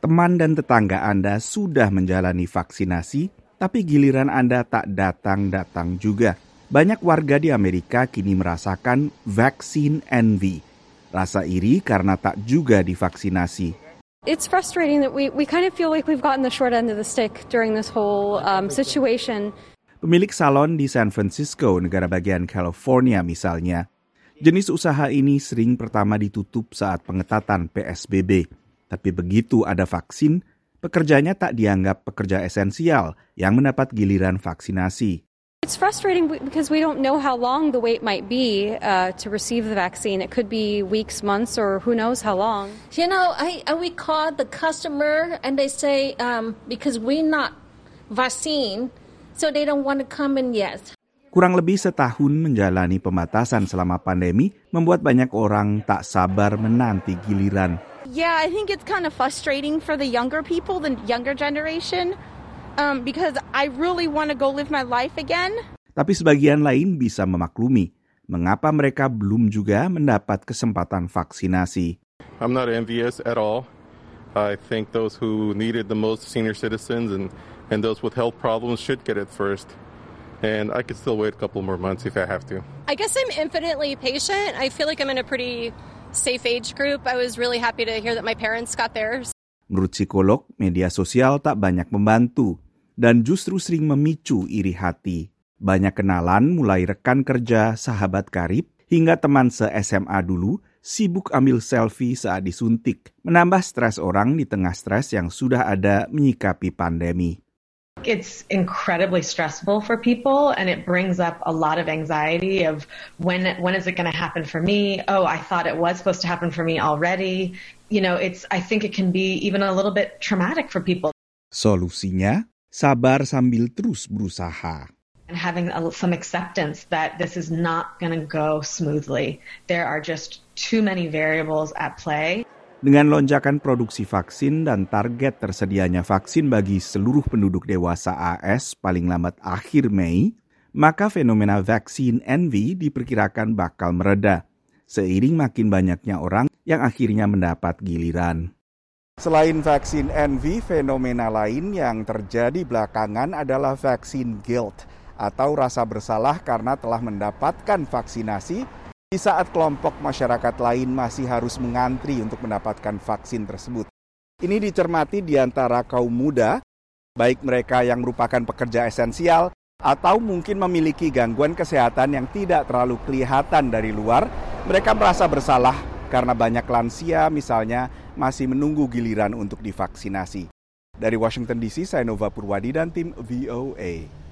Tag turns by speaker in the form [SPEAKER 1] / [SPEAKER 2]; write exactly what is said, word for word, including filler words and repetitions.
[SPEAKER 1] Teman dan tetangga Anda sudah menjalani vaksinasi, tapi giliran Anda tak datang-datang juga. Banyak warga di Amerika kini merasakan vaccine envy. Rasa iri karena tak juga divaksinasi.
[SPEAKER 2] It's frustrating that we, we kind of feel like we've gotten the short end of the stick during this whole um, situation.
[SPEAKER 1] Pemilik salon di San Francisco, negara bagian California misalnya. Jenis usaha ini sering pertama ditutup saat pengetatan P S B B. Tapi begitu ada vaksin, pekerjanya tak dianggap pekerja esensial yang mendapat giliran vaksinasi.
[SPEAKER 2] It's frustrating because we don't know how long the wait might be uh, to receive the vaccine. It could be weeks, months, or who knows how long.
[SPEAKER 3] You know, I, I we call the customer and they say um, because we not vaccine, so they don't want to come in yet.
[SPEAKER 1] Kurang lebih setahun menjalani pembatasan selama pandemi membuat banyak orang tak sabar menanti giliran.
[SPEAKER 4] Yeah, I think it's kind of frustrating for the younger people, the younger generation, um, because I really want to go live my life again.
[SPEAKER 1] Tapi sebagian lain bisa memaklumi mengapa mereka belum juga mendapat kesempatan vaksinasi.
[SPEAKER 5] I'm not envious at all. I think those who need it the most, senior citizens and, and those with health problems should get it first. And I could still wait a couple more months if I have to.
[SPEAKER 6] I guess I'm infinitely patient. I feel like I'm in a pretty safe age group. I was really happy to hear that my parents got theirs.
[SPEAKER 1] Menurut psikolog, media sosial tak banyak membantu dan justru sering memicu iri hati. Banyak kenalan mulai rekan kerja, sahabat karib, hingga teman se-S M A dulu sibuk ambil selfie saat disuntik, menambah stres orang di tengah stres yang sudah ada menyikapi pandemi.
[SPEAKER 7] It's incredibly stressful for people and it brings up a lot of anxiety of when when is it going to happen for me? Oh, I thought it was supposed to happen for me already. You know, it's I think it can be even a little bit traumatic for people.
[SPEAKER 1] Solusinya, sabar sambil terus berusaha.
[SPEAKER 7] And having a, some acceptance that this is not going to go smoothly. There are just too many variables at play.
[SPEAKER 1] Dengan lonjakan produksi vaksin dan target tersedianya vaksin bagi seluruh penduduk dewasa A S paling lambat akhir Mei, maka fenomena vaccine envy diperkirakan bakal mereda, seiring makin banyaknya orang yang akhirnya mendapat giliran. Selain vaccine envy, fenomena lain yang terjadi belakangan adalah vaccine guilt, atau rasa bersalah karena telah mendapatkan vaksinasi, di saat kelompok masyarakat lain masih harus mengantri untuk mendapatkan vaksin tersebut. Ini dicermati di antara kaum muda, baik mereka yang merupakan pekerja esensial atau mungkin memiliki gangguan kesehatan yang tidak terlalu kelihatan dari luar. Mereka merasa bersalah karena banyak lansia misalnya masih menunggu giliran untuk divaksinasi. Dari Washington D C, saya Nova Purwadi dan tim V O A.